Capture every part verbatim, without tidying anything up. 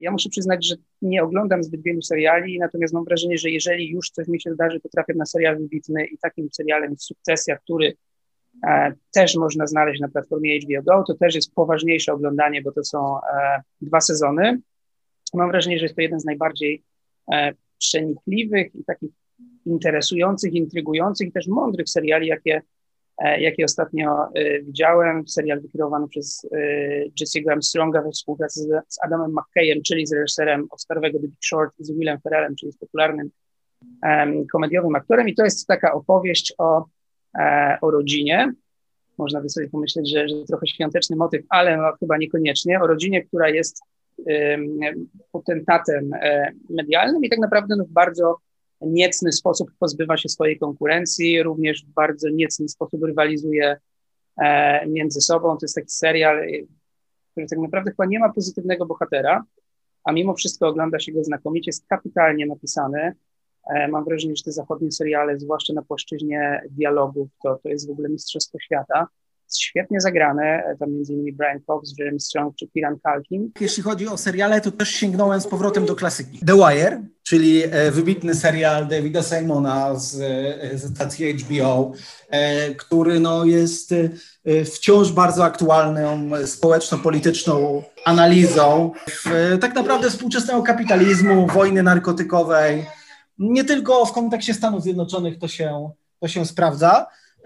Ja muszę przyznać, że nie oglądam zbyt wielu seriali, natomiast mam wrażenie, że jeżeli już coś mi się zdarzy, to trafię na serial wybitny i takim serialem jest Sukcesja, który e, też można znaleźć na platformie H B O Go. To też jest poważniejsze oglądanie, bo to są e, dwa sezony. Mam wrażenie, że jest to jeden z najbardziej e, przenikliwych i takich interesujących, intrygujących i też mądrych seriali, jakie, e, jakie ostatnio e, widziałem. Serial wykierowany przez e, Jesse'ego Armstronga we współpracy z, z Adamem McKayem, czyli z reżyserem Oscarowego The Big Short i z Willem Ferrellem, czyli z popularnym e, komediowym aktorem. I to jest taka opowieść o, e, o rodzinie. Można by sobie pomyśleć, że, że trochę świąteczny motyw, ale no, chyba niekoniecznie. O rodzinie, która jest potentatem medialnym i tak naprawdę no, w bardzo niecny sposób pozbywa się swojej konkurencji, również w bardzo niecny sposób rywalizuje e, między sobą. To jest taki serial, który tak naprawdę chyba nie ma pozytywnego bohatera, a mimo wszystko ogląda się go znakomicie, jest kapitalnie napisany. E, mam wrażenie, że te zachodnie seriale, zwłaszcza na płaszczyźnie dialogów, to, to jest w ogóle mistrzostwo świata. Świetnie zagrane, tam między innymi Brian Cox, Jeremy Strong czy Kieran Culkin. Jeśli chodzi o seriale, to też sięgnąłem z powrotem do klasyki. The Wire, czyli wybitny serial Davida Simona z, z stacji H B O, który no, jest wciąż bardzo aktualną społeczno-polityczną analizą tak naprawdę współczesnego kapitalizmu, wojny narkotykowej. Nie tylko w kontekście Stanów Zjednoczonych to się, to się sprawdza.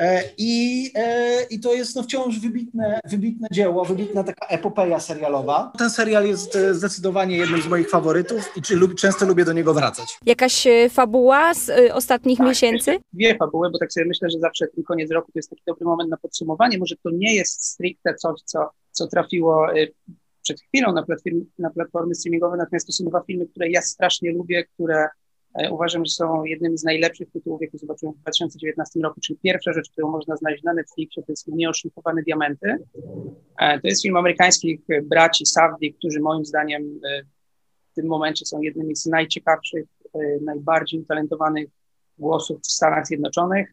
I, I to jest no wciąż wybitne, wybitne dzieło, wybitna taka epopeja serialowa. Ten serial jest zdecydowanie jednym z moich faworytów i czy, lub, często lubię do niego wracać. Jakaś fabuła z ostatnich tak, miesięcy? Dwie fabuły, bo tak sobie myślę, że zawsze ten koniec roku to jest taki dobry moment na podsumowanie. Może to nie jest stricte coś, co, co trafiło przed chwilą na platformy, na platformy streamingowe, natomiast to są dwa filmy, które ja strasznie lubię, które uważam, że są jednymi z najlepszych tytułów, jakie zobaczyłem w dwa tysiące dziewiętnastym roku, czyli pierwsza rzecz, którą można znaleźć na Netflixie, to jest Nieoszlifowane diamenty. To jest film amerykańskich braci Safdie, którzy moim zdaniem w tym momencie są jednymi z najciekawszych, najbardziej utalentowanych głosów w Stanach Zjednoczonych.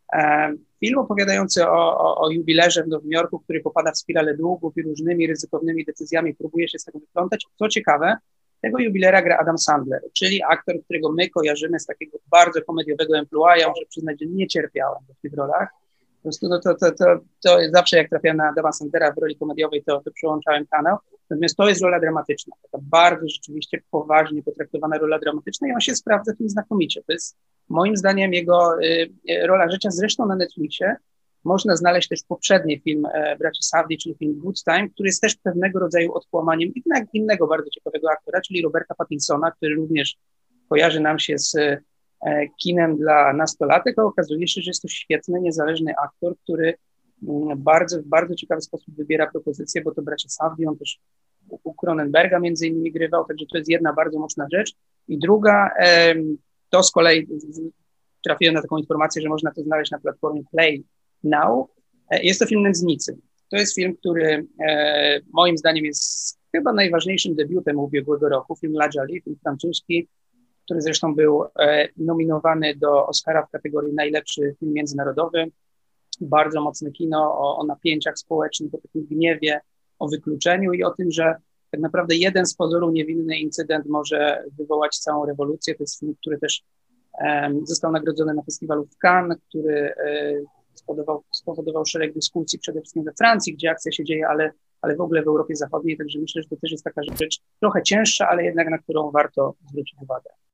Film opowiadający o, o, o jubilerze w Nowym Jorku, który popada w spiralę długów i różnymi ryzykownymi decyzjami próbuje się z tego wyplątać. Co ciekawe, tego jubilera gra Adam Sandler, czyli aktor, którego my kojarzymy z takiego bardzo komediowego emploi. Ja muszę przyznać, że nie cierpiałem w tych rolach. Po prostu no to, to, to, to zawsze jak trafiałem na Adama Sandlera w roli komediowej, to, to przełączałem kanał. Natomiast to jest rola dramatyczna, taka bardzo rzeczywiście poważnie potraktowana rola dramatyczna i on się sprawdza w tym znakomicie. To jest moim zdaniem jego y, rola życia. Zresztą na Netflixie można znaleźć też poprzedni film e, braci Safdie, czyli film Good Time, który jest też pewnego rodzaju odkłamaniem innego, innego bardzo ciekawego aktora, czyli Roberta Pattinsona, który również kojarzy nam się z e, kinem dla nastolatek, a okazuje się, że jest to świetny, niezależny aktor, który m, bardzo, w bardzo ciekawy sposób wybiera propozycje, bo to bracia Safdie, on też u, u Cronenberga między innymi grywał, także to jest jedna bardzo mocna rzecz. I druga, e, to z kolei trafiłem na taką informację, że można to znaleźć na platformie Play Now. Jest to film Nędznicy. To jest film, który e, moim zdaniem jest chyba najważniejszym debiutem ubiegłego roku. Film La Jolie, film francuski, który zresztą był e, nominowany do Oscara w kategorii najlepszy film międzynarodowy. Bardzo mocne kino o, o napięciach społecznych, o takim gniewie, o wykluczeniu i o tym, że tak naprawdę jeden z pozoru niewinny incydent może wywołać całą rewolucję. To jest film, który też e, został nagrodzony na festiwalu w Cannes, który e, Spowodował, spowodował szereg dyskusji, przede wszystkim we Francji, gdzie akcja się dzieje, ale, ale w ogóle w Europie Zachodniej, także myślę, że to też jest taka rzecz trochę cięższa, ale jednak na którą warto zwrócić uwagę.